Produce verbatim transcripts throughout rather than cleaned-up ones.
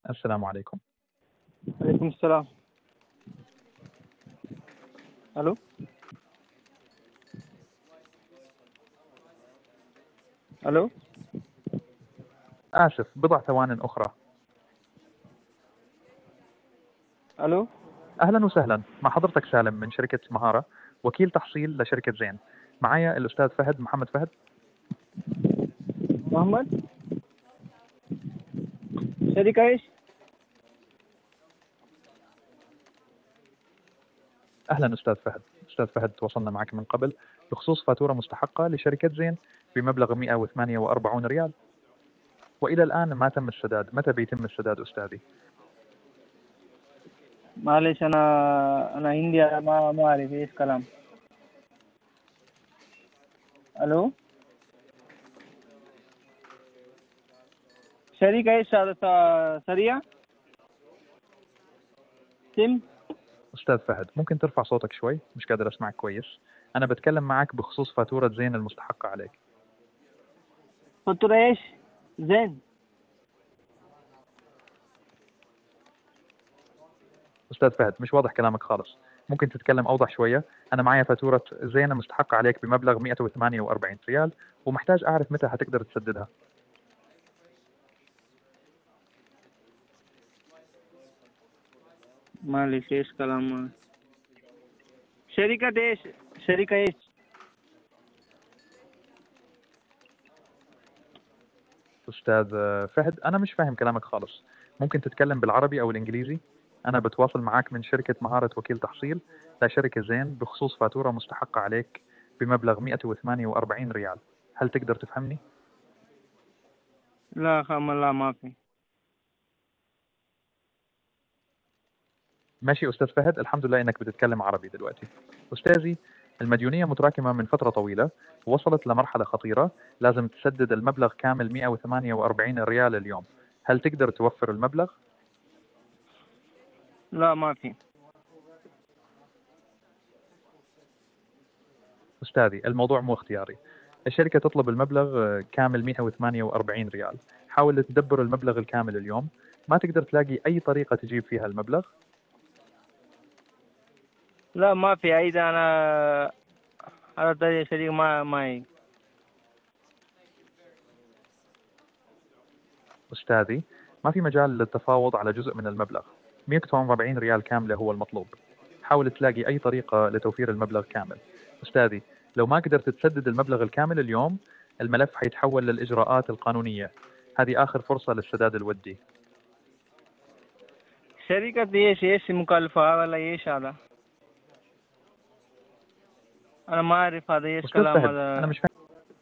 السلام عليكم. عليكم السلام. الو الو آسف، بضع ثوان أخرى. الو أهلا وسهلا، مع حضرتك سالم من شركة مهارة، وكيل تحصيل لشركة زين. معايا الأستاذ فهد، محمد فهد. محمد شركة ايش؟ أهلا أستاذ فهد. أستاذ فهد، تواصلنا معك من قبل بخصوص فاتورة مستحقة لشركة زين بمبلغ مئة وثمانية وأربعين ريال، وإلى الآن ما تم السداد. متى بيتم السداد أستاذي؟ معلش انا انا هندي، أنا ما ما اعرف ايش كلام. الو شركة ايش هذا؟ س- سريع سم. أستاذ فهد، ممكن ترفع صوتك شوي؟ مش قادر أسمعك كويس. أنا بتكلم معك بخصوص فاتورة زين المستحقة عليك. فاتورة ايش؟ زين. أستاذ فهد، مش واضح كلامك خالص. ممكن تتكلم أوضح شوية؟ أنا معايا فاتورة زين مستحقة عليك بمبلغ مئة وثمانية وأربعين ريال، ومحتاج أعرف متى هتقدر تسددها. معلش ايش كلام؟ شركة ايش؟ شركة ايش؟ أستاذ فهد، أنا مش فاهم كلامك خالص. ممكن تتكلم بالعربي أو الإنجليزي؟ أنا بتواصل معاك من شركة مهارة وكيل تحصيل لشركة زين بخصوص فاتورة مستحقة عليك بمبلغ مئة وثمانية وأربعين ريال. هل تقدر تفهمني؟ لا خام، لا ما في. ماشي أستاذ فهد، الحمد لله إنك بتتكلم عربي دلوقتي. أستاذي، المديونية متراكمة من فترة طويلة، ووصلت لمرحلة خطيرة. لازم تسدد المبلغ كامل مئة وثمانية وأربعين ريال اليوم. هل تقدر توفر المبلغ؟ لا ما في. أستاذي، الموضوع مو اختياري. الشركة تطلب المبلغ كامل مئة وثمانية وأربعين ريال. حاول تدبر المبلغ الكامل اليوم. ما تقدر تلاقي أي طريقة تجيب فيها المبلغ؟ لا ما في ايضا. انا على طريق شركة ما ما هي. أستاذي، ما في مجال للتفاوض على جزء من المبلغ. مئة وأربعين ريال كاملة هو المطلوب. حاول تلاقي أي طريقة لتوفير المبلغ كامل. أستاذي، لو ما قدرت تسدد المبلغ الكامل اليوم، الملف حيتحول للإجراءات القانونية. هذه آخر فرصة للسداد الودي. شركة ايش؟ ايش مكلفة ولا ايش هذا؟ انا ما اعرف هذا ايش أستاذ كلام فهد، أنا هذا. مش فاهم.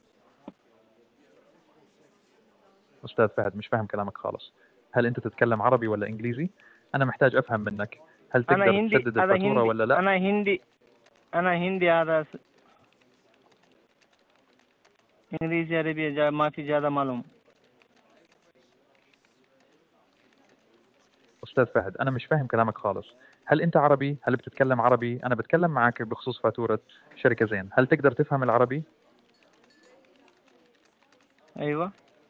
أستاذ فهد، مش فاهم كلامك خالص. هل أنت تتكلم عربي ولا إنجليزي؟ أنا محتاج أفهم منك. هل انا تقدر هندي، تسدد هذا الفاتورة هندي، ولا لا؟ انا هندي، انا هندي. هذا س- انجليزي عربي جا ما في ज्यादा मालूम. أستاذ فهد، أنا مش فاهم كلامك خالص. هل أنت عربي؟ هل بتتكلم عربي؟ أنا بتكلم معك بخصوص فاتورة شركة زين. هل تقدر تفهم العربي؟ ايوه.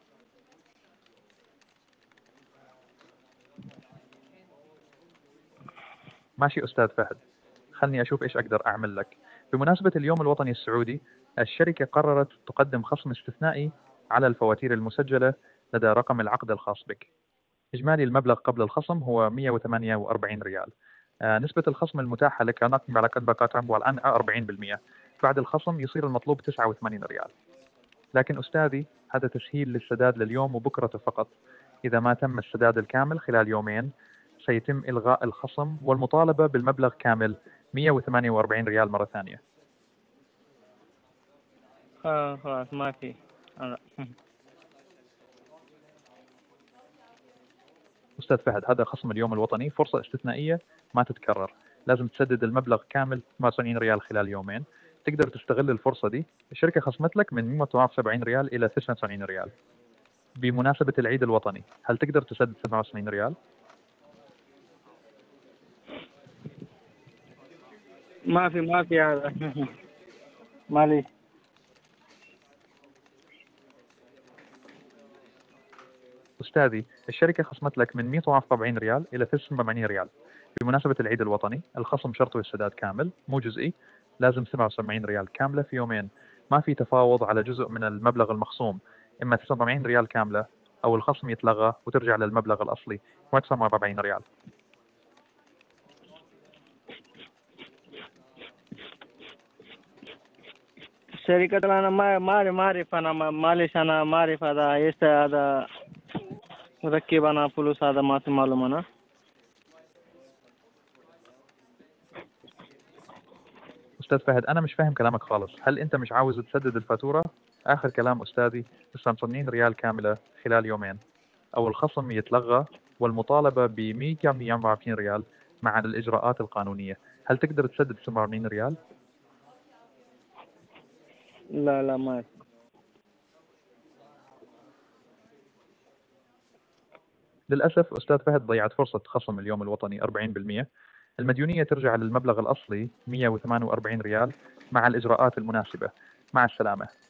ماشي أستاذ فهد، خلني أشوف إيش أقدر أعمل لك. بمناسبة اليوم الوطني السعودي، الشركة قررت تقدم خصم استثنائي على الفواتير المسجلة لدى رقم العقد الخاص بك. إجمالي المبلغ قبل الخصم هو مئة وثمانية وأربعين ريال. آه، نسبة الخصم المتاحة لك نقم على قد بقاتها والآن أربعين بالمئة. بعد الخصم يصير المطلوب تسعة وثمانين ريال. لكن أستاذي، هذا تسهيل للسداد لليوم وبكرة فقط. إذا ما تم السداد الكامل خلال يومين، سيتم إلغاء الخصم والمطالبة بالمبلغ كامل مئة وثمانية وأربعين ريال مرة ثانية. خلاص خلاص ما في. هذا. أستاذ فهد، هذا خصم اليوم الوطني، فرصة استثنائية ما تتكرر. لازم تسدد المبلغ كامل ثمانية وتسعين ريال خلال يومين. تقدر تستغل الفرصة دي. الشركة خصمت لك من مئة وسبعين ريال إلى تسعة وتسعين ريال بمناسبة العيد الوطني. هل تقدر تسدد تسعة وتسعين ريال؟ ما في ما في هذا. معلش. أستاذ أستاذي الشركة خصمت لك من مئة وواحد وأربعين ريال إلى سبعمائة ريال. بمناسبة العيد الوطني الخصم شرطه السداد كامل مو جزئي، لازم سبعة وسبعين ريال كاملة في يومين، ما في تفاوض على جزء من المبلغ المخصوم، إما سبعمائة ريال كاملة أو الخصم يتلغى وترجع للمبلغ الأصلي ماكسيموم أربعين ريال. الشركة أنا ما ما ما أعرف، أنا ما- معلش أنا ما أعرف هذا إيش هذا مركب أنا فلوس، هذا ما في معلوم أنا. أستاذ فهد أنا مش فاهم كلامك خالص، هل أنت مش عاوز تسدد الفاتورة؟ آخر كلام أستاذي تسعين ريال كاملة خلال يومين أو الخصم يتلغى والمطالبة ب مئة وأربعة وأربعين ريال مع الإجراءات القانونية. هل تقدر تسدد سبعة وأربعين ريال؟ لا لا ما أعرف. للأسف أستاذ فهد ضيعت فرصة خصم اليوم الوطني أربعين بالمئة. المديونية ترجع للمبلغ الأصلي مئة وثمانية وأربعين ريال مع الإجراءات المناسبة. مع السلامة.